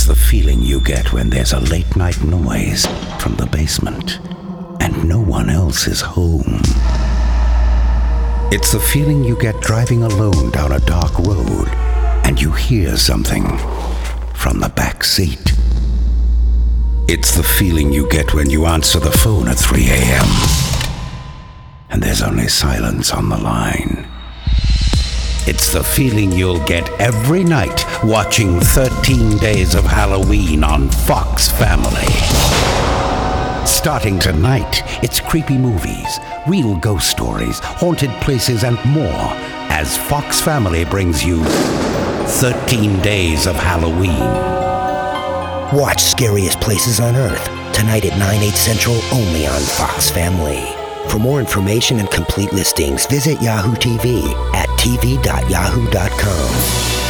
the feeling you get when there's a late-night noise from the basement and no one else is home. It's the feeling you get driving alone down a dark road and you hear something from the back seat. It's the feeling you get when you answer the phone at 3 a.m. and there's only silence on the line. It's the feeling you'll get every night watching 13 Days of Halloween on Fox Family. Starting tonight, it's creepy movies, real ghost stories, haunted places, and more as Fox Family brings you 13 Days of Halloween. Watch Scariest Places on Earth tonight at 9/8 Central only on Fox Family. For more information and complete listings, visit Yahoo TV at tv.yahoo.com.